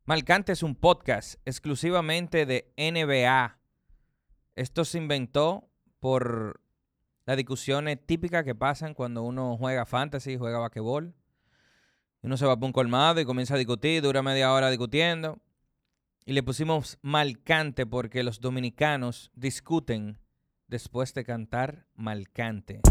Marcante es un podcast exclusivamente de NBA. Esto se inventó por las discusiones típicas que pasan cuando uno juega fantasy, juega basquetbol. Uno se va por un colmado y comienza a discutir, dura media hora discutiendo. Y le pusimos Marcante porque los dominicanos discuten después de cantar Marcante.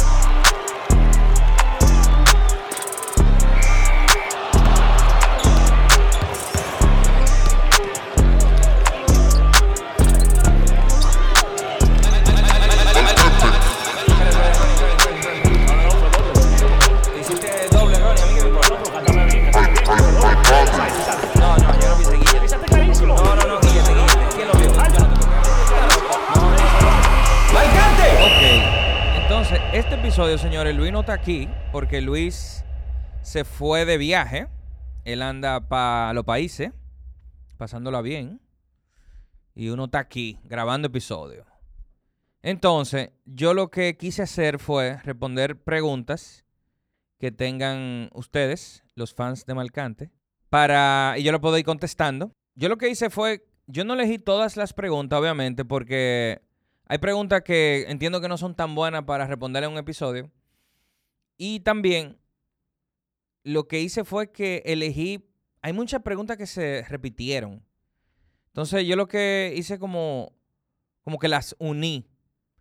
Este episodio, señores, Luis no está aquí porque Luis se fue de viaje. Él anda para los países, pasándola bien. Y uno está aquí grabando episodios. Entonces, yo lo que quise hacer fue responder preguntas que tengan ustedes, los fans de Marcante, y yo lo puedo ir contestando. Yo lo que hice fue, yo no elegí todas las preguntas, obviamente, porque hay preguntas que entiendo que no son tan buenas para responder en un episodio. Y también lo que hice fue que hay muchas preguntas que se repitieron. Entonces yo lo que hice como que las uní.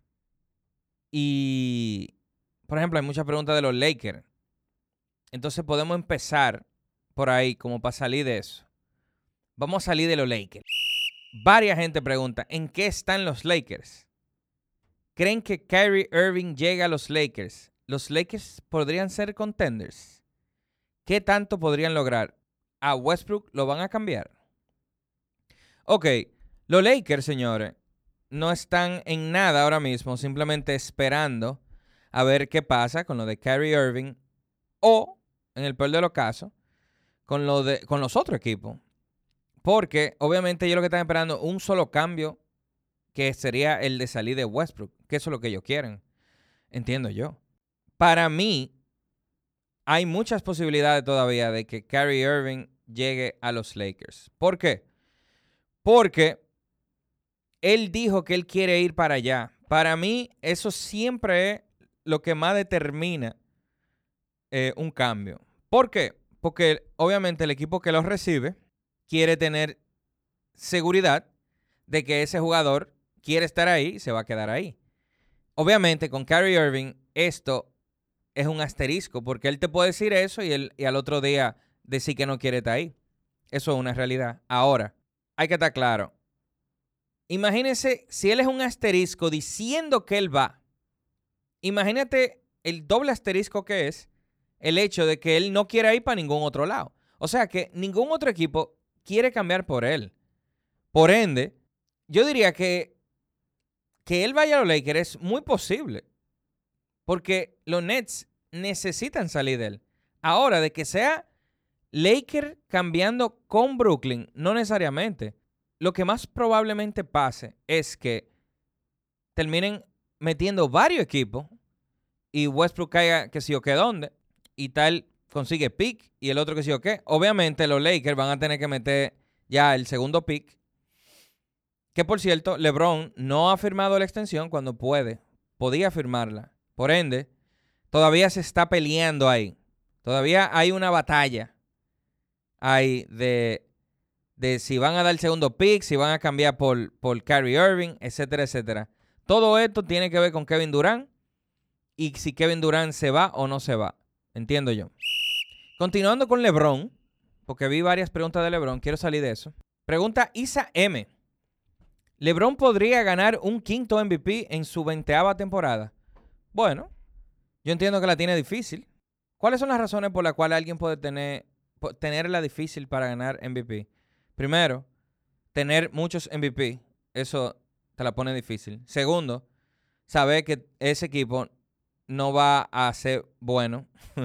Y, por ejemplo, hay muchas preguntas de los Lakers. Entonces podemos empezar por ahí como para salir de eso. Vamos a salir de los Lakers. Varias gente pregunta, ¿en qué están los Lakers? ¿Creen que Kyrie Irving llega a los Lakers? ¿Los Lakers podrían ser contenders? ¿Qué tanto podrían lograr? ¿A Westbrook lo van a cambiar? Ok, los Lakers, señores, no están en nada ahora mismo, simplemente esperando a ver qué pasa con lo de Kyrie Irving o, en el peor de los casos, con los otros equipos. Porque, obviamente, ellos lo que están esperando un solo cambio, que sería el de salir de Westbrook, que eso es lo que ellos quieren. Entiendo yo. Para mí, hay muchas posibilidades todavía de que Kyrie Irving llegue a los Lakers. ¿Por qué? Porque él dijo que él quiere ir para allá. Para mí, eso siempre es lo que más determina un cambio. ¿Por qué? Porque obviamente el equipo que los recibe quiere tener seguridad de que ese jugador quiere estar ahí y se va a quedar ahí. Obviamente, con Kyrie Irving, esto es un asterisco, porque él te puede decir eso y al otro día decir que no quiere estar ahí. Eso es una realidad. Ahora, hay que estar claro. Imagínense si él es un asterisco diciendo que él va. Imagínate el doble asterisco que es el hecho de que él no quiere ir para ningún otro lado. O sea que ningún otro equipo quiere cambiar por él. Por ende, yo diría que él vaya a los Lakers es muy posible. Porque los Nets necesitan salir de él. Ahora, de que sea Lakers cambiando con Brooklyn, no necesariamente. Lo que más probablemente pase es que terminen metiendo varios equipos y Westbrook caiga que sí o qué dónde y tal consigue pick y el otro que sí o qué. Obviamente los Lakers van a tener que meter ya el segundo pick. Que por cierto, LeBron no ha firmado la extensión cuando podía firmarla. Por ende, todavía se está peleando ahí. Todavía hay una batalla ahí de si van a dar el segundo pick, si van a cambiar por Kyrie Irving, etcétera, etcétera. Todo esto tiene que ver con Kevin Durant y si Kevin Durant se va o no se va. Entiendo yo. Continuando con LeBron, porque vi varias preguntas de LeBron, quiero salir de eso. Pregunta Isa M. ¿LeBron podría ganar un quinto MVP en su 20ª temporada? Bueno, yo entiendo que la tiene difícil. ¿Cuáles son las razones por las cuales alguien puede tenerla difícil para ganar MVP? Primero, tener muchos MVP. Eso te la pone difícil. Segundo, saber que ese equipo no va a ser bueno.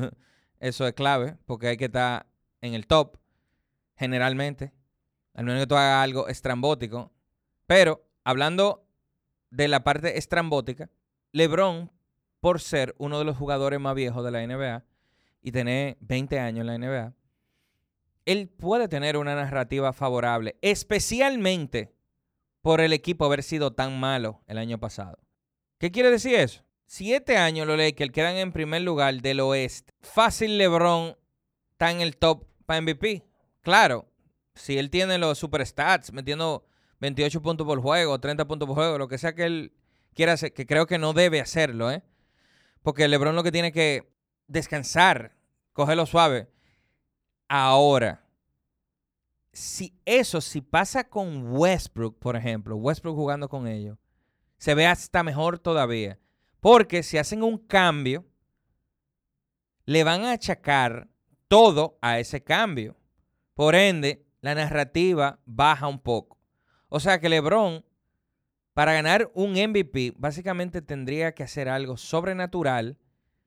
Eso es clave, porque hay que estar en el top, generalmente. Al menos que tú hagas algo estrambótico. Pero, hablando de la parte estrambótica, LeBron, por ser uno de los jugadores más viejos de la NBA y tener 20 años en la NBA, él puede tener una narrativa favorable, especialmente por el equipo haber sido tan malo el año pasado. ¿Qué quiere decir eso? Si este año los Lakers quedan en primer lugar del oeste, fácil LeBron está en el top para MVP. Claro, si él tiene los super stats, metiendo 28 puntos por juego, 30 puntos por juego, lo que sea que él quiera hacer, que creo que no debe hacerlo, porque LeBron lo que tiene que descansar, cogerlo suave. Ahora, si pasa con Westbrook, por ejemplo, Westbrook jugando con ellos, se ve hasta mejor todavía. Porque si hacen un cambio, le van a achacar todo a ese cambio. Por ende, la narrativa baja un poco. O sea que LeBron, para ganar un MVP, básicamente tendría que hacer algo sobrenatural.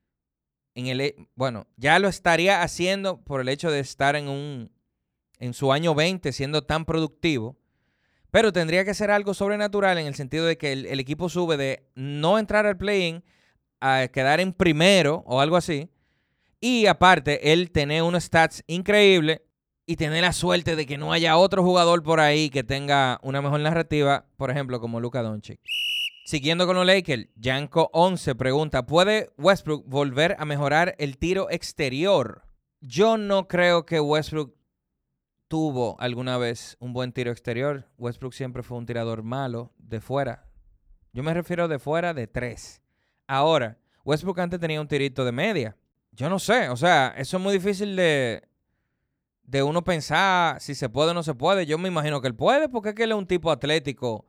Bueno, ya lo estaría haciendo por el hecho de estar en su año 20 siendo tan productivo. Pero tendría que ser algo sobrenatural en el sentido de que el equipo sube de no entrar al play-in a quedar en primero o algo así. Y aparte, él tener unos stats increíbles y tener la suerte de que no haya otro jugador por ahí que tenga una mejor narrativa, por ejemplo, como Luka Doncic. Siguiendo con los Lakers, Yanko 11 pregunta, ¿puede Westbrook volver a mejorar el tiro exterior? Yo no creo que Westbrook tuvo alguna vez un buen tiro exterior. Westbrook siempre fue un tirador malo de fuera. Yo me refiero de fuera de 3. Ahora, Westbrook antes tenía un tirito de media. Yo no sé, o sea, eso es muy difícil de uno pensar si se puede o no se puede. Yo me imagino que él puede, porque es que él es un tipo atlético,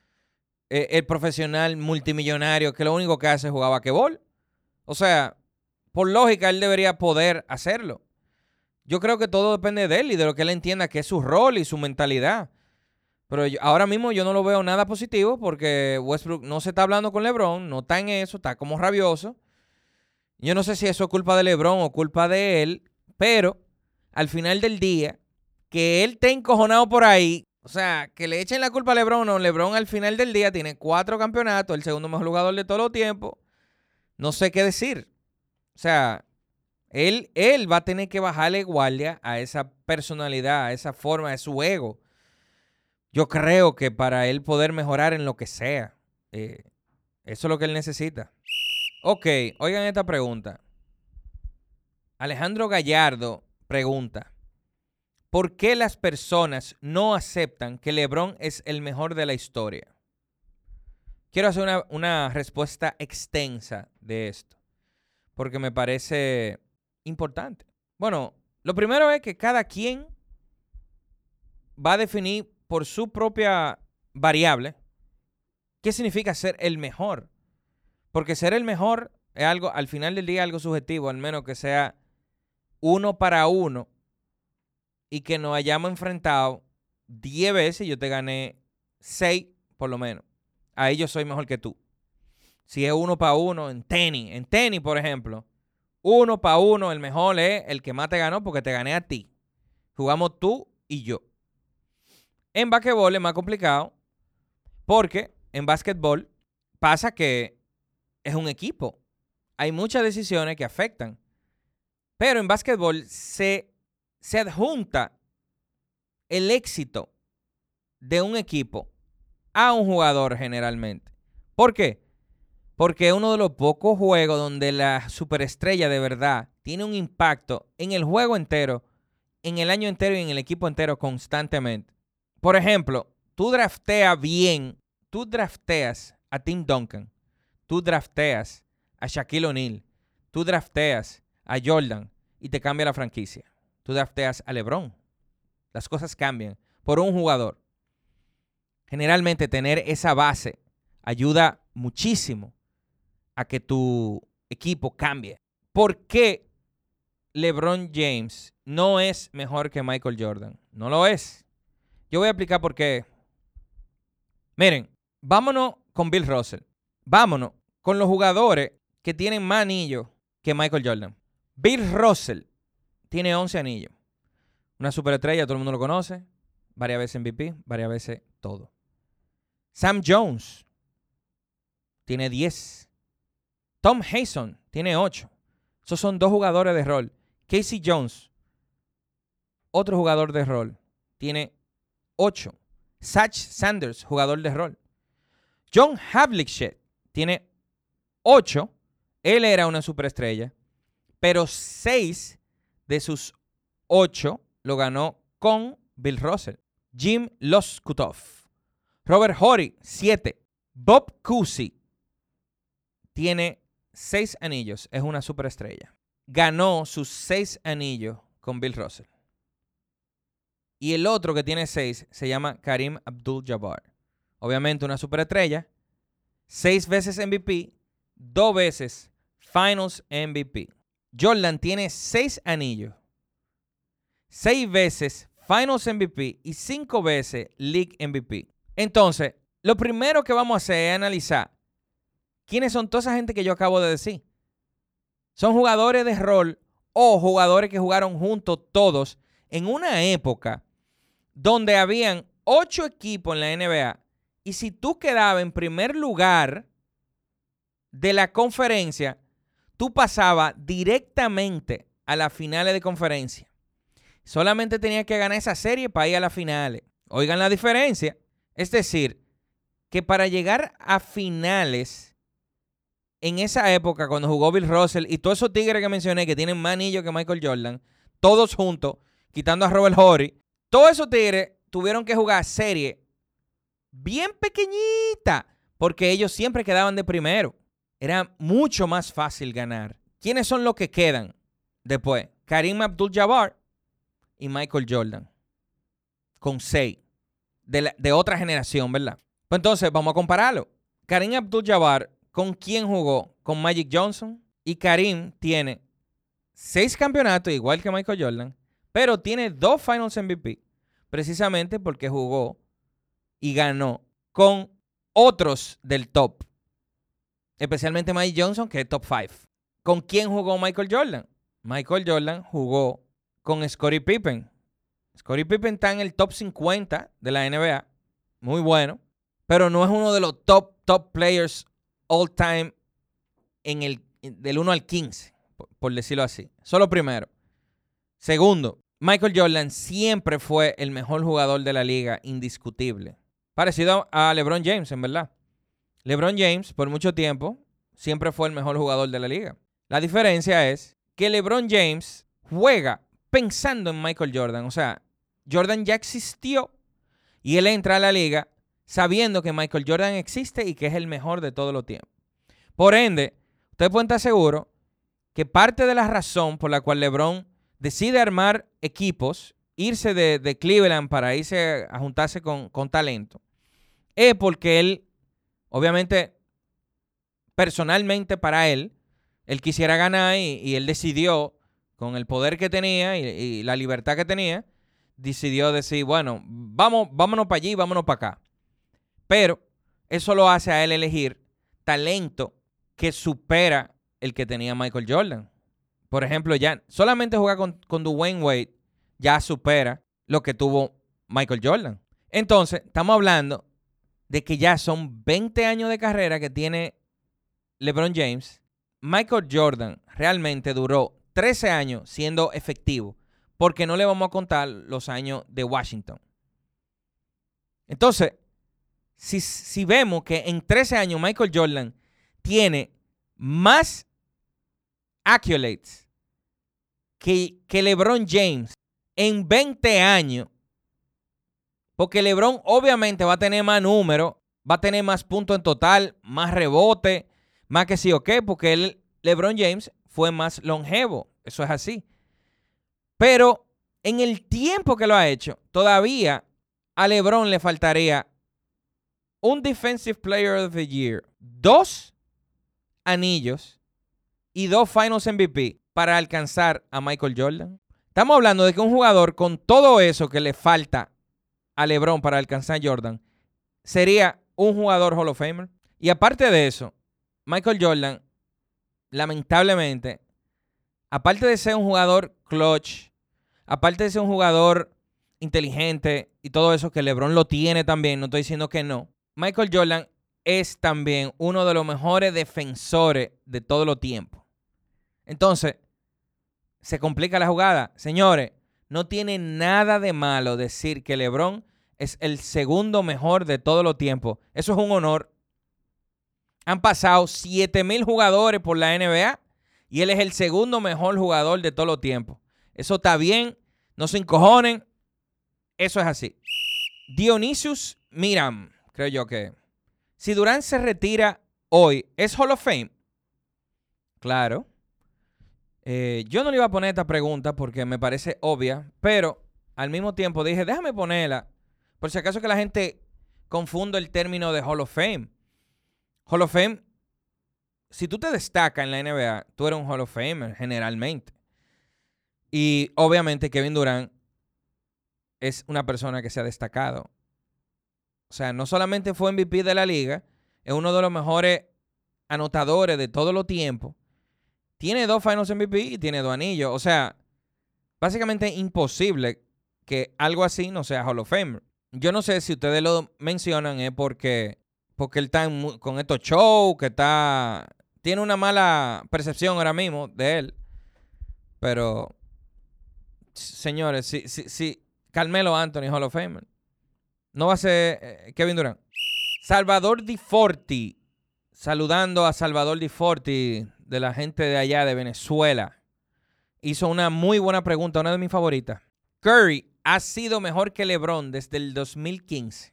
el profesional multimillonario que lo único que hace es jugar basquetbol. O sea, por lógica, él debería poder hacerlo. Yo creo que todo depende de él y de lo que él entienda que es su rol y su mentalidad. Pero ahora mismo yo no lo veo nada positivo porque Westbrook no se está hablando con LeBron, no está en eso, está como rabioso. Yo no sé si eso es culpa de LeBron o culpa de él, pero al final del día, que él esté encojonado por ahí, o sea, que le echen la culpa a LeBron o LeBron al final del día tiene 4 campeonatos, el segundo mejor jugador de todos los tiempos, no sé qué decir. O sea, él va a tener que bajarle guardia a esa personalidad, a esa forma, a su ego. Yo creo que para él poder mejorar en lo que sea, eso es lo que él necesita. Ok, oigan esta pregunta. Alejandro Gallardo pregunta, ¿por qué las personas no aceptan que LeBron es el mejor de la historia? Quiero hacer una respuesta extensa de esto, porque me parece importante. Bueno, lo primero es que cada quien va a definir por su propia variable qué significa ser el mejor. Porque ser el mejor es algo, al final del día, algo subjetivo, al menos que sea 1 para 1 y que nos hayamos enfrentado 10 veces y yo te gané 6 por lo menos. Ahí yo soy mejor que tú. Si es 1 para 1 en tenis, por ejemplo, 1 para 1, el mejor es el que más te ganó porque te gané a ti. Jugamos tú y yo. En basquetbol es más complicado porque en basquetbol pasa que es un equipo. Hay muchas decisiones que afectan. Pero en basquetbol se adjunta el éxito de un equipo a un jugador generalmente. ¿Por qué? Porque es uno de los pocos juegos donde la superestrella de verdad tiene un impacto en el juego entero, en el año entero y en el equipo entero constantemente. Por ejemplo, tú drafteas a Tim Duncan, tú drafteas a Shaquille O'Neal, tú drafteas a Jordan y te cambia la franquicia. Tú drafteas a LeBron. Las cosas cambian por un jugador. Generalmente tener esa base ayuda muchísimo a que tu equipo cambie. ¿Por qué LeBron James no es mejor que Michael Jordan? No lo es. Yo voy a explicar por qué. Miren, vámonos con Bill Russell. Vámonos con los jugadores que tienen más anillos que Michael Jordan. Bill Russell tiene 11 anillos. Una superestrella, todo el mundo lo conoce. Varias veces MVP, varias veces todo. Sam Jones tiene 10. Tom Hason tiene 8. Esos son 2 jugadores de rol. Casey Jones otro jugador de rol, tiene 8. Sach Sanders, jugador de rol. John Havlicek tiene 8. Él era una superestrella, pero 6 de sus 8 lo ganó con Bill Russell. Jim Loscutoff. Robert Horry, 7. Bob Cousy tiene 6 anillos, es una superestrella. Ganó sus 6 anillos con Bill Russell. Y el otro que tiene 6 se llama Kareem Abdul-Jabbar. Obviamente una superestrella. 6 veces MVP, 2 veces Finals MVP. Jordan tiene 6 anillos, 6 veces Finals MVP y 5 veces League MVP. Entonces, lo primero que vamos a hacer es analizar quiénes son toda esa gente que yo acabo de decir. Son jugadores de rol o jugadores que jugaron juntos todos en una época donde habían 8 equipos en la NBA y si tú quedabas en primer lugar de la conferencia, tú pasabas directamente a las finales de conferencia. Solamente tenías que ganar esa serie para ir a las finales. Oigan la diferencia. Es decir, que para llegar a finales en esa época, cuando jugó Bill Russell y todos esos tigres que mencioné que tienen más anillos que Michael Jordan, todos juntos, quitando a Robert Horry, todos esos tigres tuvieron que jugar serie bien pequeñita porque ellos siempre quedaban de primero. Era mucho más fácil ganar. ¿Quiénes son los que quedan después? Kareem Abdul-Jabbar y Michael Jordan. Con 6. De otra generación, ¿verdad? Pues entonces, vamos a compararlo. Kareem Abdul-Jabbar, ¿con quién jugó? Con Magic Johnson. Y Kareem tiene 6 campeonatos, igual que Michael Jordan, pero tiene 2 Finals MVP, precisamente porque jugó y ganó con otros del top. Especialmente Magic Johnson, que es top 5. ¿Con quién jugó Michael Jordan? Michael Jordan jugó con Scottie Pippen. Scottie Pippen está en el top 50 de la NBA. Muy bueno. Pero no es uno de los top players all time del 1 al 15, por decirlo así. Solo primero. Segundo, Michael Jordan siempre fue el mejor jugador de la liga, indiscutible. Parecido a LeBron James, en verdad. LeBron James, por mucho tiempo, siempre fue el mejor jugador de la liga. La diferencia es que LeBron James juega pensando en Michael Jordan. O sea, Jordan ya existió y él entra a la liga sabiendo que Michael Jordan existe y que es el mejor de todos los tiempos. Por ende, ustedes pueden estar seguros que parte de la razón por la cual LeBron decide armar equipos, irse de Cleveland para irse a juntarse con talento, es porque él, obviamente, personalmente para él quisiera ganar y él decidió, con el poder que tenía y la libertad que tenía, decidió decir, bueno, vámonos para allí, vámonos para acá. Pero eso lo hace a él elegir talento que supera el que tenía Michael Jordan. Por ejemplo, ya solamente jugar con Dwayne Wade ya supera lo que tuvo Michael Jordan. Entonces, estamos hablando de que ya son 20 años de carrera que tiene LeBron James. Michael Jordan realmente duró 13 años siendo efectivo, porque no le vamos a contar los años de Washington. Entonces, si vemos que en 13 años Michael Jordan tiene más accolades que LeBron James en 20 años, porque LeBron obviamente va a tener más números, va a tener más puntos en total, más rebote, más que sí o qué, porque LeBron James fue más longevo. Eso es así. Pero en el tiempo que lo ha hecho, todavía a LeBron le faltaría un Defensive Player of the Year, 2 anillos y 2 Finals MVP para alcanzar a Michael Jordan. Estamos hablando de que un jugador con todo eso que le falta a LeBron para alcanzar a Jordan sería un jugador Hall of Famer. Y aparte de eso, Michael Jordan, lamentablemente, aparte de ser un jugador clutch, aparte de ser un jugador inteligente y todo eso que LeBron lo tiene también, no estoy diciendo que no, Michael Jordan es también uno de los mejores defensores de todos los tiempos. Entonces, se complica la jugada. Señores, no tiene nada de malo decir que LeBron es el segundo mejor de todos los tiempos. Eso es un honor. Han pasado 7,000 jugadores por la NBA y él es el segundo mejor jugador de todos los tiempos. Eso está bien, no se encojonen. Eso es así. Dionysius Miram, creo yo que. Si Durant se retira hoy, ¿es Hall of Fame? Claro. Yo no le iba a poner esta pregunta porque me parece obvia, pero al mismo tiempo dije, déjame ponerla, por si acaso que la gente confunda el término de Hall of Fame. Hall of Fame, si tú te destacas en la NBA, tú eres un Hall of Famer generalmente. Y obviamente Kevin Durant es una persona que se ha destacado. O sea, no solamente fue MVP de la liga, es uno de los mejores anotadores de todos los tiempos. Tiene 2 Finals MVP y tiene 2 anillos. O sea, básicamente imposible que algo así no sea Hall of Famer. Yo no sé si ustedes lo mencionan porque él está con estos shows, tiene una mala percepción ahora mismo de él. Pero, señores, si Carmelo Anthony Hall of Famer, no va a ser Kevin Durant. Salvador Di Forti, saludando a Salvador Di Forti, de la gente de allá de Venezuela. Hizo una muy buena pregunta, una de mis favoritas. Curry ha sido mejor que LeBron desde el 2015.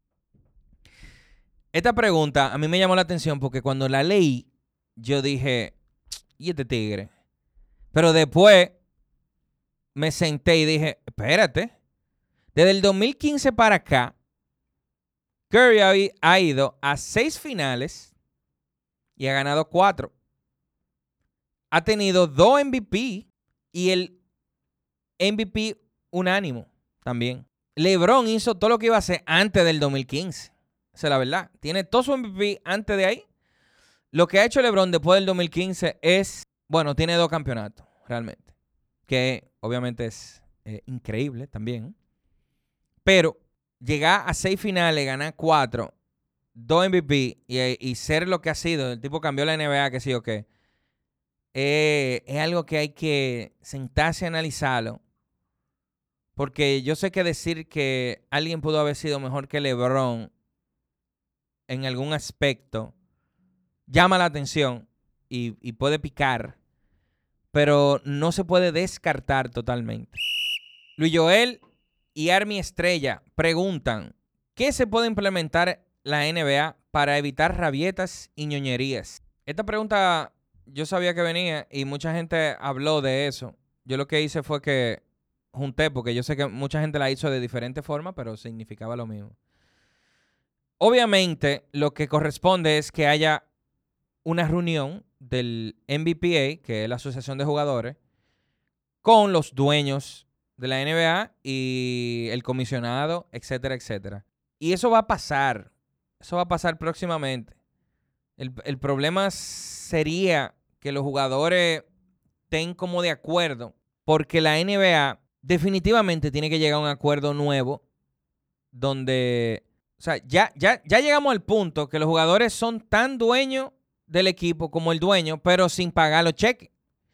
Esta pregunta a mí me llamó la atención porque cuando la leí, yo dije, ¿y este tigre? Pero después me senté y dije, espérate. Desde el 2015 para acá, Curry ha ido a 6 finales y ha ganado 4. Ha tenido 2 MVP y el MVP unánimo también. LeBron hizo todo lo que iba a hacer antes del 2015. Esa es la verdad. Tiene todo su MVP antes de ahí. Lo que ha hecho LeBron después del 2015 es, bueno, tiene 2 campeonatos realmente. Que obviamente es increíble también. Pero llegar a 6 finales, ganar 4, 2 MVP y ser lo que ha sido, el tipo cambió la NBA, que sí o qué. Es algo que hay que sentarse a analizarlo. Porque yo sé que decir que alguien pudo haber sido mejor que LeBron en algún aspecto llama la atención y puede picar, pero no se puede descartar totalmente. Luis Joel y Army Estrella preguntan, ¿qué se puede implementar la NBA para evitar rabietas y ñoñerías? Esta pregunta yo sabía que venía y mucha gente habló de eso. Yo lo que hice fue que junté, porque yo sé que mucha gente la hizo de diferente forma, pero significaba lo mismo. Obviamente, lo que corresponde es que haya una reunión del NBPA, que es la Asociación de Jugadores, con los dueños de la NBA y el comisionado, etcétera, etcétera. Y eso va a pasar. Eso va a pasar próximamente. El problema sería que los jugadores estén como de acuerdo, porque la NBA definitivamente tiene que llegar a un acuerdo nuevo donde, o sea, ya llegamos al punto que los jugadores son tan dueños del equipo como el dueño, pero sin pagar los cheques.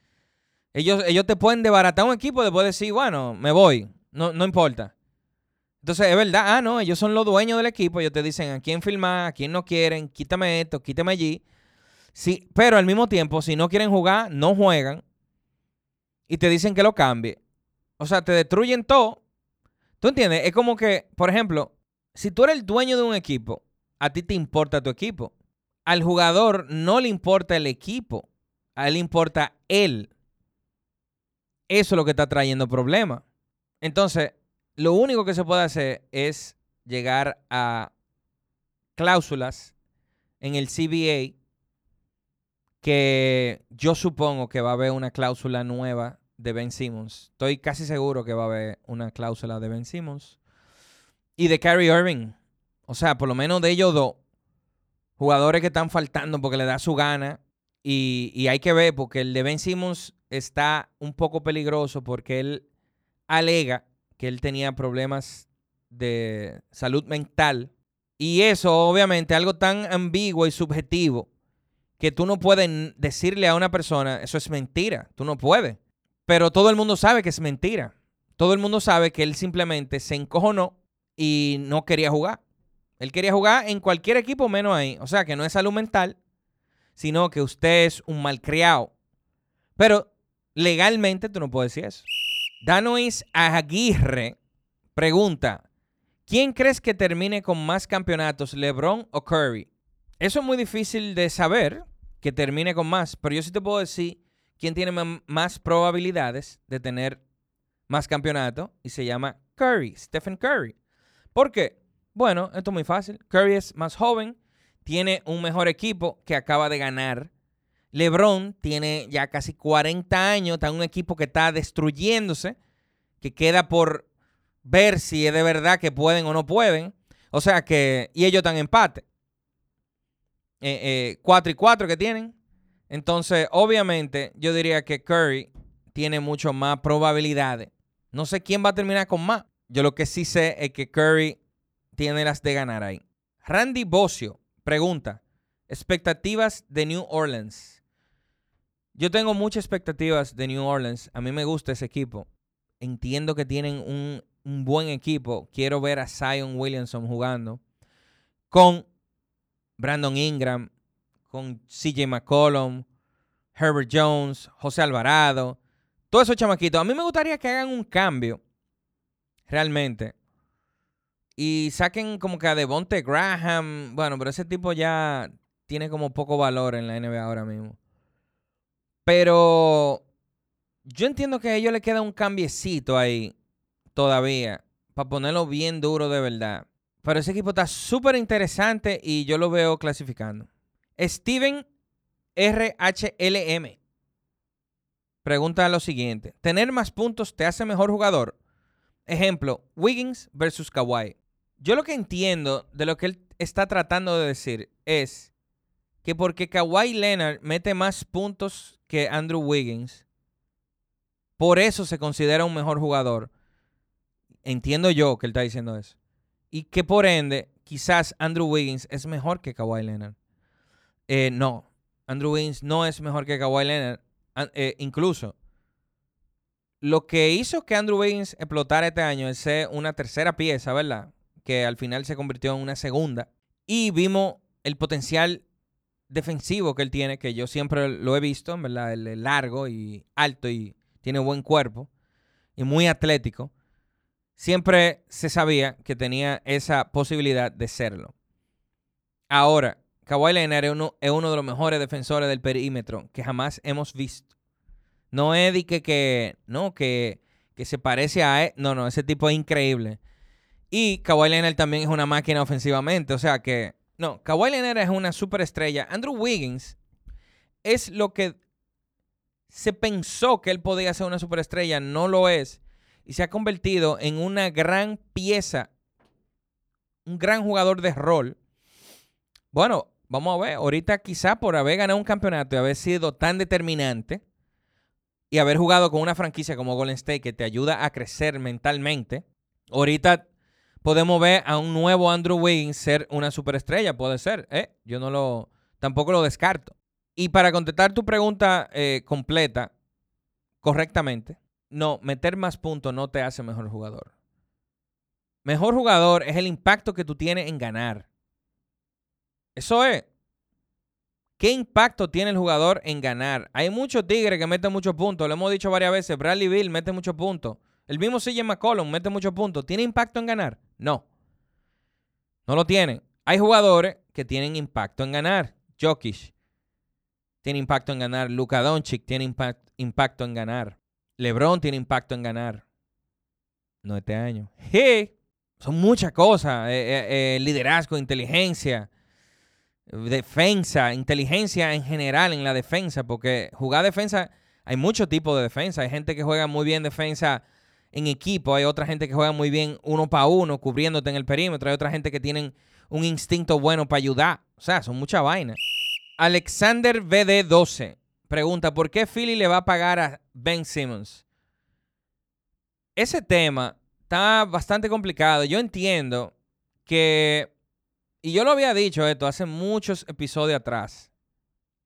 Ellos te pueden desbaratar un equipo y después decir, bueno, me voy, no importa. Entonces, es verdad, no, ellos son los dueños del equipo, ellos te dicen a quién firmar, a quién no quieren, quítame esto, quítame allí. Sí, pero al mismo tiempo, si no quieren jugar, no juegan y te dicen que lo cambie. O sea, te destruyen todo. ¿Tú entiendes? Es como que, por ejemplo, si tú eres el dueño de un equipo, a ti te importa tu equipo. Al jugador no le importa el equipo, a él le importa él. Eso es lo que está trayendo problemas. Entonces, lo único que se puede hacer es llegar a cláusulas en el CBA que yo supongo que va a haber una cláusula nueva de Ben Simmons. Estoy casi seguro que va a haber una cláusula de Ben Simmons y de Kyrie Irving. O sea, por lo menos de ellos dos jugadores que están faltando porque le da su gana. Y hay que ver porque el de Ben Simmons está un poco peligroso porque él alega que él tenía problemas de salud mental. Y eso, obviamente, algo tan ambiguo y subjetivo que tú no puedes decirle a una persona, eso es mentira. Tú no puedes. Pero todo el mundo sabe que es mentira. todo el mundo sabe que él simplemente se encojonó y no quería jugar. Él quería jugar en cualquier equipo menos ahí. O sea, que no es salud mental, sino que usted es un malcriado. Pero legalmente tú no puedes decir eso. Danois Aguirre pregunta, ¿quién crees que termine con más campeonatos, LeBron o Curry? Eso es muy difícil de saber, que termine con más, pero yo sí te puedo decir quién tiene más probabilidades de tener más campeonatos y se llama Curry, Stephen Curry. ¿Por qué? Bueno, esto es muy fácil. Curry es más joven, tiene un mejor equipo que acaba de ganar. LeBron tiene ya casi 40 años, está en un equipo que está destruyéndose, que queda por ver si es de verdad que pueden o no pueden. O sea que, y ellos están en empate. 4-4 que tienen. Entonces, obviamente, yo diría que Curry tiene mucho más probabilidades. No sé quién va a terminar con más. Yo lo que sí sé es que Curry tiene las de ganar ahí. Randy Bocio pregunta, expectativas de New Orleans. Yo tengo muchas expectativas de New Orleans. A mí me gusta ese equipo. Entiendo que tienen un buen equipo. Quiero ver a Zion Williamson jugando con Brandon Ingram, con CJ McCollum, Herbert Jones, José Alvarado, todos esos chamaquitos. A mí me gustaría que hagan un cambio, realmente, y saquen como que a Devontae Graham. Bueno, pero ese tipo ya tiene como poco valor en la NBA ahora mismo. Pero yo entiendo que a ellos le queda un cambiecito ahí todavía para ponerlo bien duro de verdad. Pero ese equipo está súper interesante y yo lo veo clasificando. Steven RHLM pregunta lo siguiente. ¿Tener más puntos te hace mejor jugador? Ejemplo, Wiggins versus Kawhi. Yo lo que entiendo de lo que él está tratando de decir es que porque Kawhi Leonard mete más puntos que Andrew Wiggins, por eso se considera un mejor jugador. Entiendo yo que él está diciendo eso. Y que por ende, quizás Andrew Wiggins es mejor que Kawhi Leonard. No, Andrew Wiggins no es mejor que Kawhi Leonard. Incluso, lo que hizo que Andrew Wiggins explotara este año es ser una tercera pieza, ¿verdad? Que al final se convirtió en una segunda. Y vimos el potencial defensivo que él tiene, que yo siempre lo he visto, ¿verdad? Él es largo y alto y tiene buen cuerpo y muy atlético. Siempre se sabía que tenía esa posibilidad de serlo. Ahora, Kawhi Leonard es uno de los mejores defensores del perímetro que jamás hemos visto. No es de que se parece a él. No, ese tipo es increíble. Y Kawhi Leonard también es una máquina ofensivamente. O sea que, no, Kawhi Leonard es una superestrella. Andrew Wiggins es lo que se pensó que él podía ser una superestrella. No lo es. Y se ha convertido en una gran pieza, un gran jugador de rol. Bueno, vamos a ver. Ahorita quizá por haber ganado un campeonato y haber sido tan determinante y haber jugado con una franquicia como Golden State que te ayuda a crecer mentalmente, ahorita podemos ver a un nuevo Andrew Wiggins ser una superestrella. Puede ser, yo tampoco lo descarto. Y para contestar tu pregunta completa, correctamente, no, meter más puntos no te hace mejor jugador. Mejor jugador es el impacto que tú tienes en ganar. Eso es. ¿Qué impacto tiene el jugador en ganar? Hay muchos tigres que meten muchos puntos. Lo hemos dicho varias veces. Bradley Beal mete muchos puntos. El mismo CJ McCollum mete muchos puntos. ¿Tiene impacto en ganar? No. No lo tienen. Hay jugadores que tienen impacto en ganar. Jokic tiene impacto en ganar. Luka Doncic tiene impacto en ganar. LeBron tiene impacto en ganar. No este año. Hey, son muchas cosas. Liderazgo, inteligencia, defensa, inteligencia en general en la defensa, porque jugar defensa, hay muchos tipos de defensa. Hay gente que juega muy bien defensa en equipo, hay otra gente que juega muy bien uno para uno, cubriéndote en el perímetro, hay otra gente que tienen un instinto bueno para ayudar. O sea, son muchas vainas. Alexander VD12 pregunta, ¿por qué Philly le va a pagar a Ben Simmons? Ese tema está bastante complicado. Yo entiendo que, y yo lo había dicho esto hace muchos episodios atrás,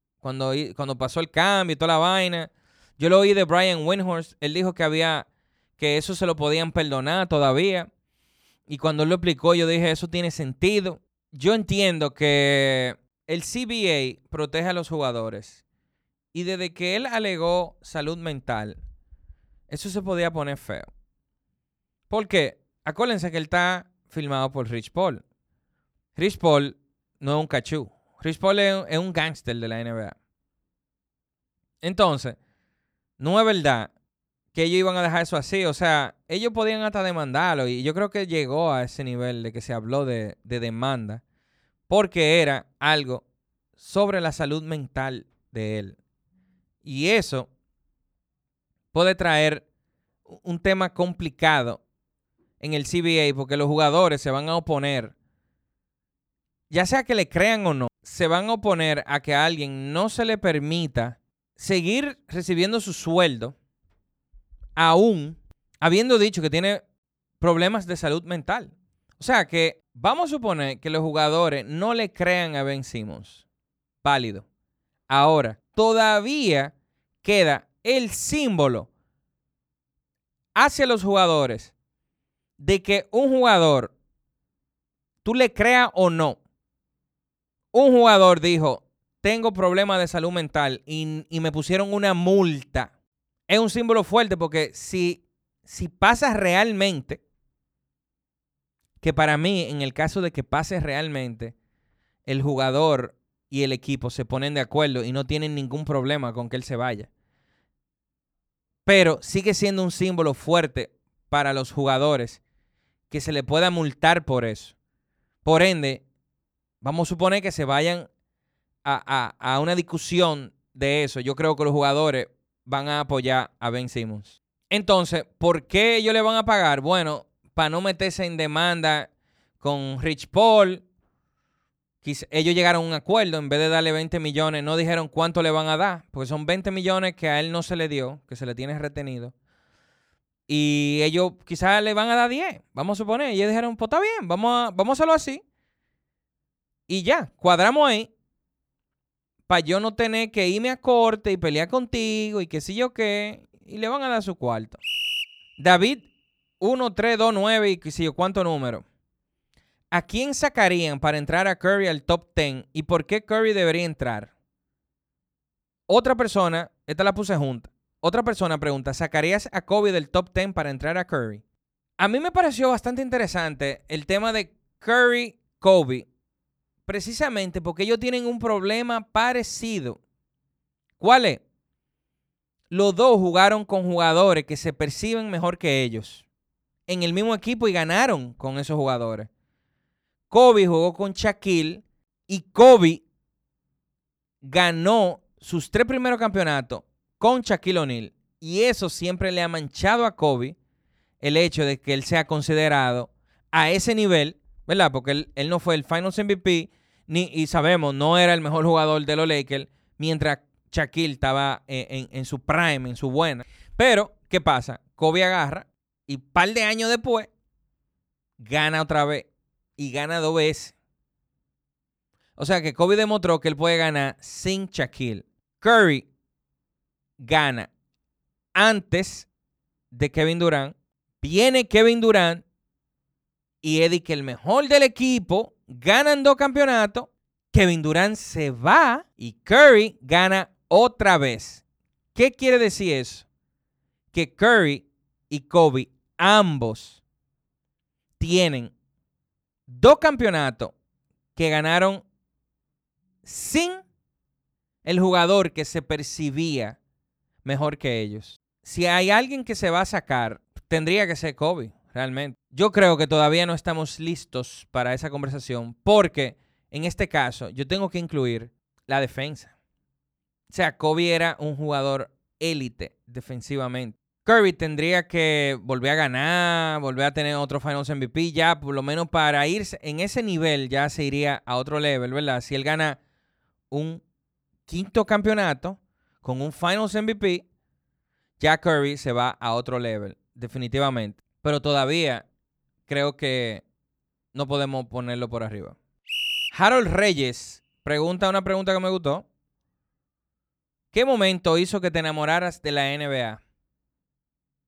cuando pasó el cambio y toda la vaina, yo lo oí de Brian Windhorst. Él dijo que que eso se lo podían perdonar todavía. Y cuando él lo explicó, yo dije, eso tiene sentido. Yo entiendo que el CBA protege a los jugadores. Y desde que él alegó salud mental, eso se podía poner feo. ¿Por qué? Acuérdense que él está filmado por Rich Paul. Rich Paul no es un cachú. Rich Paul es un gángster de la NBA. Entonces, no es verdad que ellos iban a dejar eso así. O sea, ellos podían hasta demandarlo. Y yo creo que llegó a ese nivel de que se habló de demanda. Porque era algo sobre la salud mental de él. Y eso puede traer un tema complicado en el CBA porque los jugadores se van a oponer, ya sea que le crean o no, se van a oponer a que a alguien no se le permita seguir recibiendo su sueldo aún habiendo dicho que tiene problemas de salud mental. O sea que vamos a suponer que los jugadores no le crean a Ben Simmons. Válido. Ahora, todavía queda el símbolo hacia los jugadores de que un jugador, tú le creas o no, un jugador dijo, tengo problemas de salud mental y me pusieron una multa. Es un símbolo fuerte porque si pasa realmente, que para mí, en el caso de que pase realmente, el jugador y el equipo se ponen de acuerdo y no tienen ningún problema con que él se vaya. Pero sigue siendo un símbolo fuerte para los jugadores que se le pueda multar por eso. Por ende, vamos a suponer que se vayan a una discusión de eso. Yo creo que los jugadores van a apoyar a Ben Simmons. Entonces, ¿por qué ellos le van a pagar? Bueno, para no meterse en demanda con Rich Paul. Ellos llegaron a un acuerdo. En vez de darle 20 millones, no dijeron cuánto le van a dar. Porque son 20 millones que a él no se le dio, que se le tiene retenido. Y ellos quizás le van a dar 10, vamos a suponer. Y ellos dijeron, pues está bien, vamos a hacerlo así. Y ya, cuadramos ahí. Para yo no tener que irme a corte y pelear contigo y qué sé yo qué. Y le van a dar su cuarto. David 1329 y qué sé yo cuánto número. ¿A quién sacarían para entrar a Curry al top 10 y por qué Curry debería entrar? Otra persona, esta la puse junta. Otra persona pregunta, ¿sacarías a Kobe del top 10 para entrar a Curry? A mí me pareció bastante interesante el tema de Curry-Kobe, precisamente porque ellos tienen un problema parecido. ¿Cuál es? Los dos jugaron con jugadores que se perciben mejor que ellos en el mismo equipo y ganaron con esos jugadores. Kobe jugó con Shaquille y Kobe ganó sus 3 primeros campeonatos con Shaquille O'Neal. Y eso siempre le ha manchado a Kobe el hecho de que él sea considerado a ese nivel, ¿verdad? Porque él no fue el Finals MVP y sabemos, no era el mejor jugador de los Lakers mientras Shaquille estaba en su prime, en su buena. Pero, ¿qué pasa? Kobe agarra y un par de años después gana otra vez y gana 2 veces. O sea que Kobe demostró que él puede ganar sin Shaquille. Curry gana antes de Kevin Durant. Viene Kevin Durant y Eddie, que el mejor del equipo, ganan 2 campeonatos. Kevin Durant se va y Curry gana otra vez. ¿Qué quiere decir eso? Que Curry y Kobe ambos tienen 2 campeonatos que ganaron sin el jugador que se percibía mejor que ellos. Si hay alguien que se va a sacar, tendría que ser Kobe, realmente. Yo creo que todavía no estamos listos para esa conversación porque en este caso yo tengo que incluir la defensa. O sea, Kobe era un jugador élite defensivamente. Curry tendría que volver a ganar, volver a tener otro Finals MVP ya, por lo menos para irse en ese nivel ya se iría a otro level, ¿verdad? Si él gana un 5º campeonato con un Finals MVP, ya Curry se va a otro level, definitivamente. Pero todavía creo que no podemos ponerlo por arriba. Harold Reyes pregunta una pregunta que me gustó. ¿Qué momento hizo que te enamoraras de la NBA?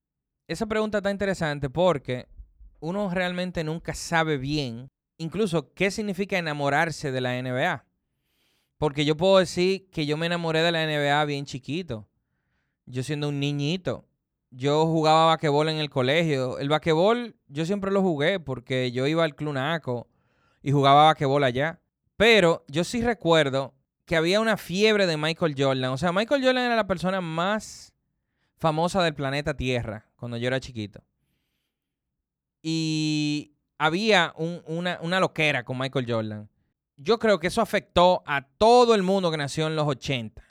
esa pregunta está interesante porque uno realmente nunca sabe bien, incluso, qué significa enamorarse de la NBA. Porque yo puedo decir que yo me enamoré de la NBA bien chiquito. Yo siendo un niñito. Yo jugaba basquetbol en el colegio. El basquetbol yo siempre lo jugué porque yo iba al Club Naco y jugaba basquetbol allá. Pero yo sí recuerdo que había una fiebre de Michael Jordan. O sea, Michael Jordan era la persona más famosa del planeta Tierra cuando yo era chiquito. Y había una loquera con Michael Jordan. Yo creo que eso afectó a todo el mundo que nació en los 80.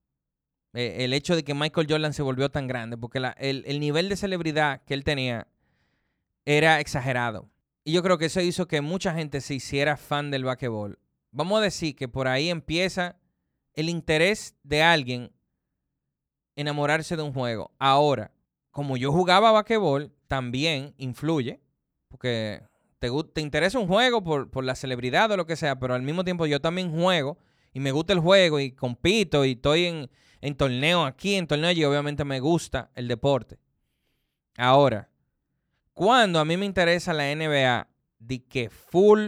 El hecho de que Michael Jordan se volvió tan grande, porque el nivel de celebridad que él tenía era exagerado. Y yo creo que eso hizo que mucha gente se hiciera fan del basquetbol. Vamos a decir que por ahí empieza el interés de alguien enamorarse de un juego. Ahora, como yo jugaba basquetbol, también influye, porque te interesa un juego por la celebridad o lo que sea, pero al mismo tiempo yo también juego y me gusta el juego y compito y estoy en torneo aquí, en torneo allí, obviamente me gusta el deporte. Ahora, cuando a mí me interesa la NBA, de que full,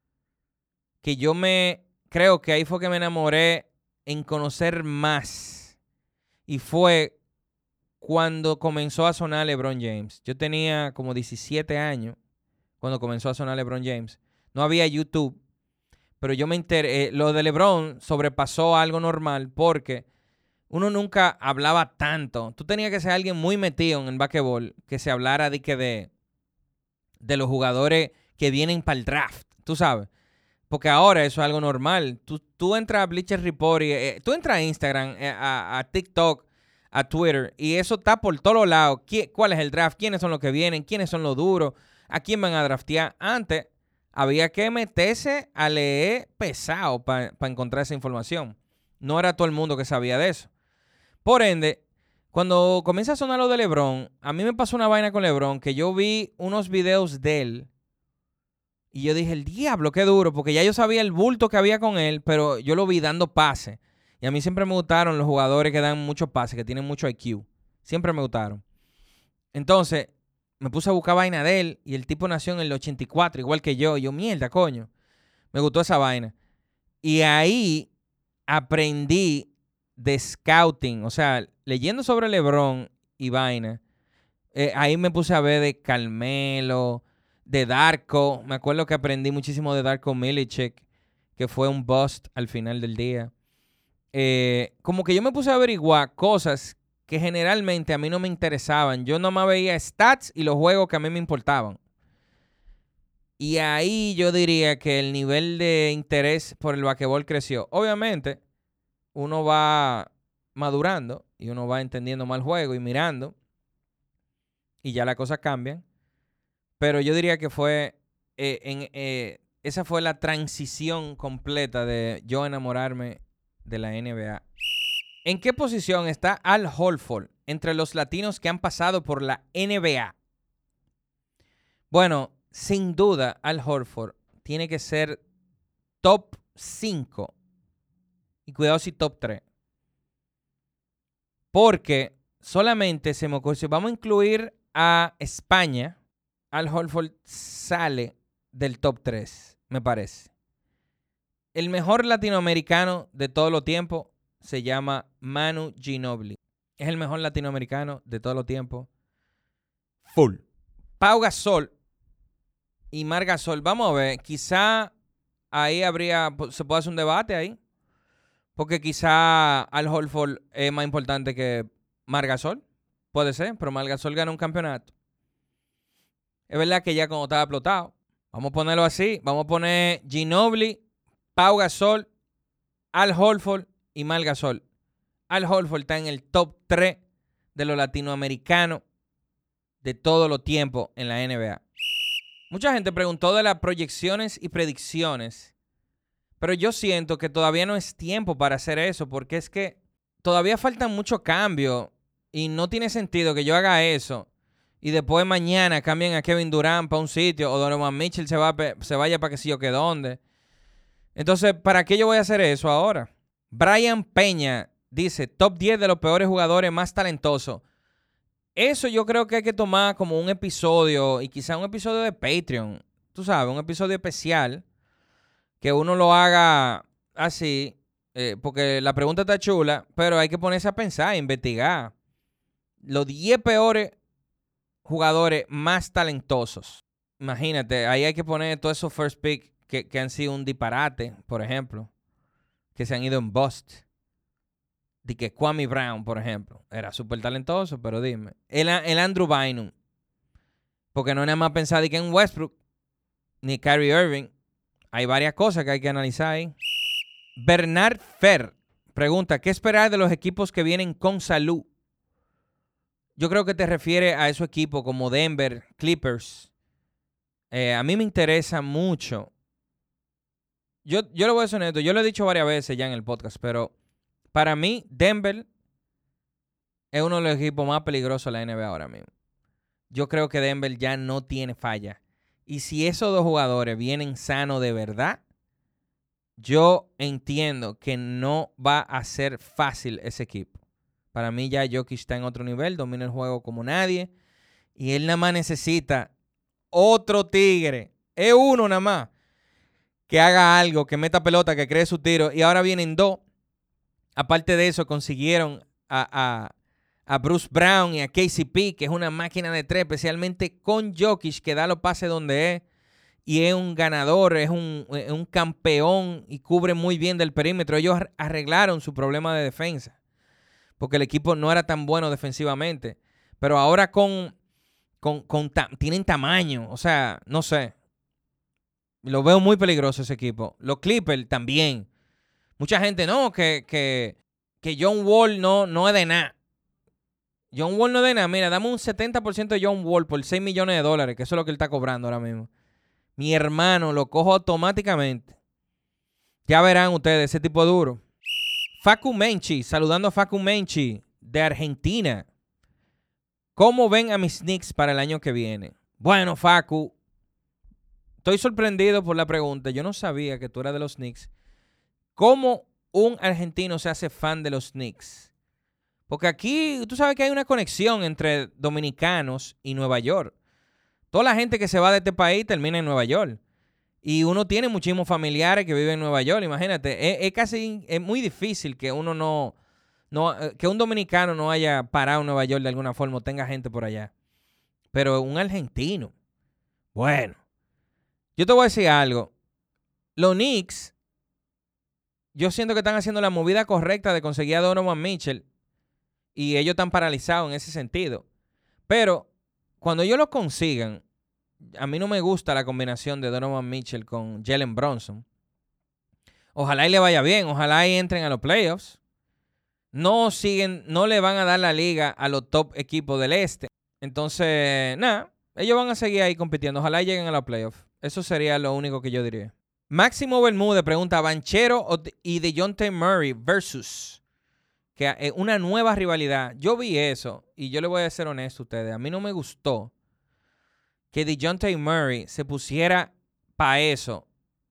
que yo creo que ahí fue que me enamoré en conocer más. Y fue cuando comenzó a sonar LeBron James. Yo tenía como 17 años cuando comenzó a sonar LeBron James. No había YouTube, pero yo me enteré. Lo de LeBron sobrepasó algo normal porque uno nunca hablaba tanto. Tú tenías que ser alguien muy metido en el basquetbol que se hablara de los jugadores que vienen para el draft, tú sabes. Porque ahora eso es algo normal. Tú entras a Bleacher Report, tú entras a Instagram, a TikTok, a Twitter, y eso está por todos lados. ¿Cuál es el draft? ¿Quiénes son los que vienen? ¿Quiénes son los duros? ¿A quién van a draftear? Antes había que meterse a leer pesado para encontrar esa información. No era todo el mundo que sabía de eso. Por ende, cuando comienza a sonar lo de LeBron, a mí me pasó una vaina con LeBron que yo vi unos videos de él y yo dije, el diablo, qué duro, porque ya yo sabía el bulto que había con él, pero yo lo vi dando pases. Y a mí siempre me gustaron los jugadores que dan muchos pases, que tienen mucho IQ. Siempre me gustaron. Entonces, me puse a buscar vaina de él y el tipo nació en el 84, igual que yo. Y yo, mierda, coño. Me gustó esa vaina. Y ahí aprendí de scouting, o sea, leyendo sobre LeBron y vaina. Ahí me puse a ver de Carmelo, de Darko. Me acuerdo que aprendí muchísimo de Darko Milicic, que fue un bust al final del día. Como que yo me puse a averiguar cosas que generalmente a mí no me interesaban. Yo nomás veía stats y los juegos que a mí me importaban. Y ahí yo diría que el nivel de interés por el basquetbol creció. Obviamente, uno va madurando y uno va entendiendo más el juego y mirando. Y ya las cosas cambian. Pero yo diría que esa fue la transición completa de yo enamorarme de la NBA. ¿En qué posición está Al Horford entre los latinos que han pasado por la NBA? Bueno, sin duda, Al Horford tiene que ser top 5. Y cuidado si top 3. Porque solamente se me ocurre, si vamos a incluir a España, Al Horford sale del top 3, me parece. El mejor latinoamericano de todos los tiempos se llama Manu Ginóbili. Es el mejor latinoamericano de todos los tiempos. Full. Pau Gasol y Marc Gasol. Vamos a ver, quizá ahí se puede hacer un debate ahí. Porque quizá Al Horford es más importante que Marc Gasol. Puede ser, pero Marc Gasol ganó un campeonato. Es verdad que ya como estaba explotado. Vamos a ponerlo así. Vamos a poner Ginóbili, Pau Gasol, Al Horford y Marc Gasol. Al Horford está en el top 3 de los latinoamericanos de todos los tiempos en la NBA. Mucha gente preguntó de las proyecciones y predicciones, pero yo siento que todavía no es tiempo para hacer eso, porque es que todavía faltan muchos cambios y no tiene sentido que yo haga eso y después mañana cambien a Kevin Durant para un sitio o Donovan Mitchell se vaya para que sí o que dónde. Entonces, ¿para qué yo voy a hacer eso ahora? Brian Peña dice, top 10 de los peores jugadores más talentosos. Eso yo creo que hay que tomar como un episodio, y quizá un episodio de Patreon, tú sabes, un episodio especial, que uno lo haga así, porque la pregunta está chula, pero hay que ponerse a pensar, a investigar. Los 10 peores jugadores más talentosos. Imagínate, ahí hay que poner todos esos first pick que han sido un disparate, por ejemplo, que se han ido en bust. De que Kwame Brown, por ejemplo, era súper talentoso, pero dime. El Andrew Bynum, porque no es nada más pensar de que en Westbrook, ni Kyrie Irving. Hay varias cosas que hay que analizar ahí. Bernard Fer pregunta, ¿qué esperar de los equipos que vienen con salud? Yo creo que te refiere a esos equipos como Denver, Clippers. A mí me interesa mucho. Yo le voy a ser honesto, yo lo he dicho varias veces ya en el podcast, pero para mí Denver es uno de los equipos más peligrosos de la NBA ahora mismo. Yo creo que Denver ya no tiene falla. Y si esos dos jugadores vienen sanos de verdad, yo entiendo que no va a ser fácil ese equipo. Para mí ya Jokic está en otro nivel, domina el juego como nadie. Y él nada más necesita otro tigre. Es uno nada más. Que haga algo, que meta pelota, que cree su tiro. Y ahora vienen dos. Aparte de eso, consiguieron a Bruce Brown y a KCP, que es una máquina de tres, especialmente con Jokic, que da los pases donde es. Y es un ganador, es un campeón y cubre muy bien del perímetro. Ellos arreglaron su problema de defensa, porque el equipo no era tan bueno defensivamente. Pero ahora tienen tamaño, o sea, no sé. Lo veo muy peligroso ese equipo. Los Clippers también. Mucha gente, no, que John Wall no es de nada. John Wall no es de nada. Mira, dame un 70% de John Wall por $6 millones, que eso es lo que él está cobrando ahora mismo. Mi hermano, lo cojo automáticamente. Ya verán ustedes, ese tipo duro. Facu Menchi, saludando a Facu Menchi de Argentina. ¿Cómo ven a mis Knicks para el año que viene? Bueno, Facu, estoy sorprendido por la pregunta. Yo no sabía que tú eras de los Knicks. ¿Cómo un argentino se hace fan de los Knicks? Porque aquí, tú sabes que hay una conexión entre dominicanos y Nueva York. Toda la gente que se va de este país termina en Nueva York. Y uno tiene muchísimos familiares que viven en Nueva York. Imagínate, es muy difícil que que un dominicano no haya parado en Nueva York de alguna forma o tenga gente por allá. Pero un argentino, bueno, yo te voy a decir algo. Los Knicks, yo siento que están haciendo la movida correcta de conseguir a Donovan Mitchell y ellos están paralizados en ese sentido. Pero cuando ellos lo consigan, a mí no me gusta la combinación de Donovan Mitchell con Jalen Brunson. Ojalá y le vaya bien, ojalá y entren a los playoffs. No le van a dar la liga a los top equipos del este. Entonces, nada, ellos van a seguir ahí compitiendo. Ojalá y lleguen a los playoffs. Eso sería lo único que yo diría. Máximo Bermúdez pregunta, Banchero y DeJounte Murray versus, que es una nueva rivalidad. Yo vi eso y yo le voy a ser honesto a ustedes. A mí no me gustó que DeJounte Murray se pusiera para eso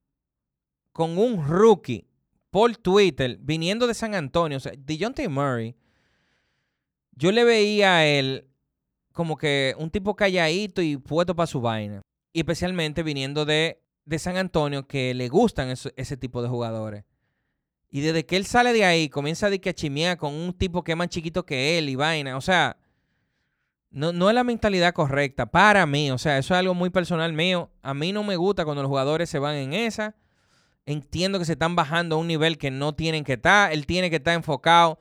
con un rookie por Twitter viniendo de San Antonio. O sea, DeJounte Murray, yo le veía a él como que un tipo calladito y puesto para su vaina. Y especialmente viniendo de San Antonio, que le gustan ese tipo de jugadores. Y desde que él sale de ahí, comienza a chimear con un tipo que es más chiquito que él y vaina. O sea, no es la mentalidad correcta para mí. O sea, eso es algo muy personal mío. A mí no me gusta cuando los jugadores se van en esa. Entiendo que se están bajando a un nivel que no tienen que estar. Él tiene que estar enfocado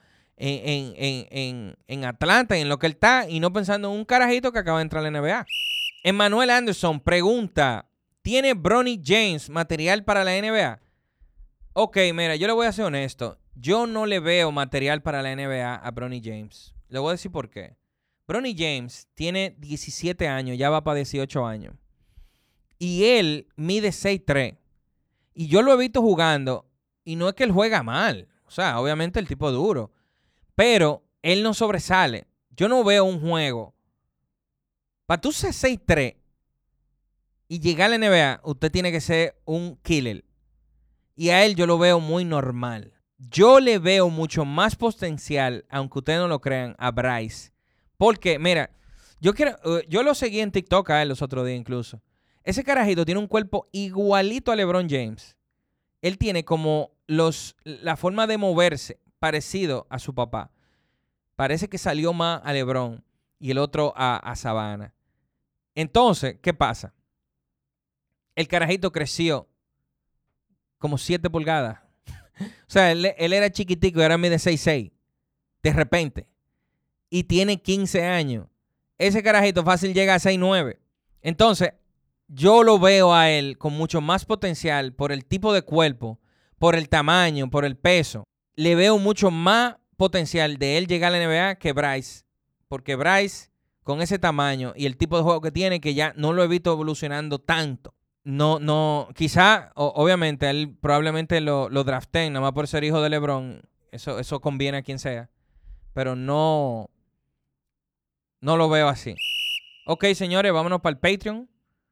en Atlanta, en lo que él está, y no pensando en un carajito que acaba de entrar a la NBA. Emmanuel Anderson pregunta, ¿tiene Bronny James material para la NBA? Ok, mira, yo le voy a ser honesto. Yo no le veo material para la NBA a Bronny James. Le voy a decir por qué. Bronny James tiene 17 años, ya va para 18 años. Y él mide 6'3". Y yo lo he visto jugando, y no es que él juega mal. O sea, obviamente el tipo es duro. Pero él no sobresale. Yo no veo un juego. Para tú ser 6'3" y llegar a la NBA, usted tiene que ser un killer. Y a él yo lo veo muy normal. Yo le veo mucho más potencial, aunque ustedes no lo crean, a Bryce Porque, mira, yo lo seguí en TikTok a él los otros días incluso. Ese carajito tiene un cuerpo igualito a LeBron James. Él tiene como la forma de moverse parecido a su papá. Parece que salió más a LeBron y el otro a Savannah. Entonces, ¿qué pasa? El carajito creció como 7 pulgadas. O sea, él era chiquitico y ahora mide 6'6". De repente. Y tiene 15 años. Ese carajito fácil llega a 6'9". Entonces, yo lo veo a él con mucho más potencial por el tipo de cuerpo, por el tamaño, por el peso. Le veo mucho más potencial de él llegar a la NBA que Bryce. Porque Bryce, con ese tamaño y el tipo de juego que tiene, que ya no lo he visto evolucionando tanto. No, quizá, obviamente, él probablemente lo draften, nada más por ser hijo de LeBron. Eso conviene a quien sea. Pero no lo veo así. Ok, señores, vámonos para el Patreon.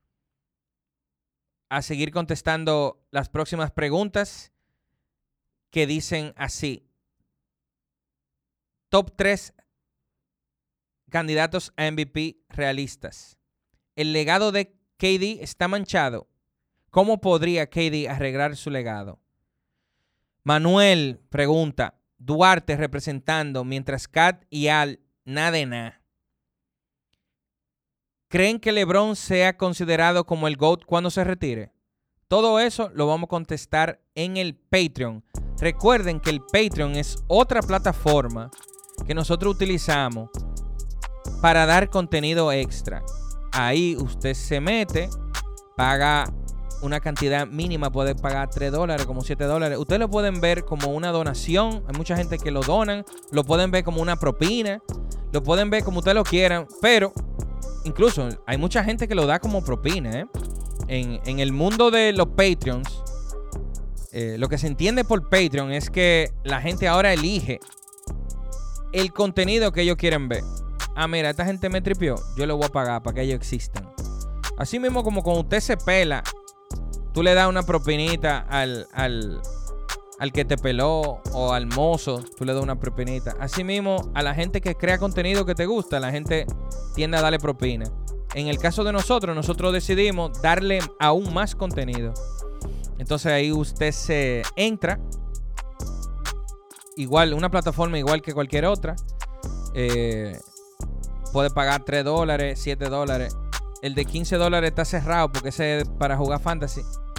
A seguir contestando las próximas preguntas que dicen así. Top 3 candidatos a MVP realistas. El legado de KD está manchado. ¿Cómo podría KD arreglar su legado? Manuel pregunta. Duarte representando, mientras Kat y Al nada de nada. ¿Creen que LeBron sea considerado como el GOAT cuando se retire? Todo eso lo vamos a contestar en el Patreon. Recuerden que el Patreon es otra plataforma que nosotros utilizamos para dar contenido extra. Ahí usted se mete, paga una cantidad mínima, puede pagar $3, como $7. Ustedes lo pueden ver como una donación. Hay mucha gente que lo donan. Lo pueden ver como una propina. Lo pueden ver como ustedes lo quieran. Pero incluso hay mucha gente que lo da como propina, ¿eh? En el mundo de los Patreons, lo que se entiende por Patreon es que la gente ahora elige el contenido que ellos quieren ver. Ah, mira, esta gente me tripió, yo le voy a pagar para que ellos existan. Así mismo como cuando usted se pela, tú le das una propinita al que te peló o al mozo, tú le das una propinita. Así mismo a la gente que crea contenido que te gusta, la gente tiende a darle propina. En el caso de nosotros decidimos darle aún más contenido. Entonces ahí usted se entra. Igual, una plataforma igual que cualquier otra. Puede pagar $3, $7. El de $15 está cerrado porque ese es para jugar fantasy.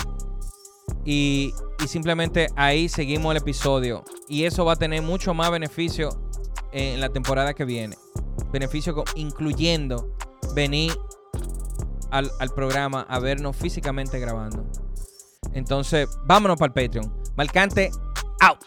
Y simplemente ahí seguimos el episodio. Y eso va a tener mucho más beneficio en la temporada que viene. Beneficio incluyendo venir al programa a vernos físicamente grabando. Entonces, vámonos para el Patreon. Marcante, out.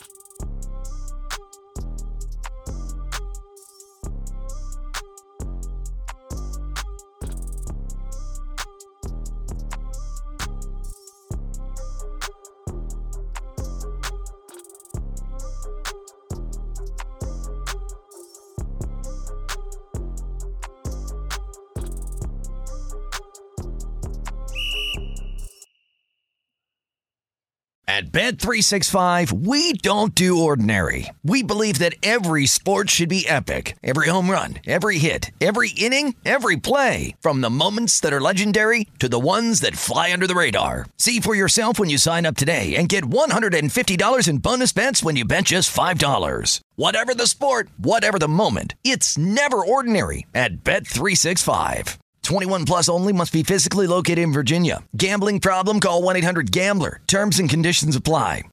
At Bet365, we don't do ordinary. We believe that every sport should be epic. Every home run, every hit, every inning, every play. From the moments that are legendary to the ones that fly under the radar. See for yourself when you sign up today and get $150 in bonus bets when you bet just $5. Whatever the sport, whatever the moment, it's never ordinary at Bet365. 21 plus only. Must be physically located in Virginia. Gambling problem? Call 1-800-GAMBLER. Terms and conditions apply.